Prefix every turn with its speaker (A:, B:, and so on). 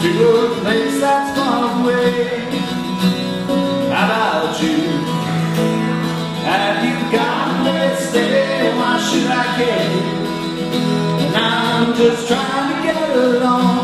A: to a place that's far away. How about you? Have you got where to stay? Why should I care? And I'm just trying to get along.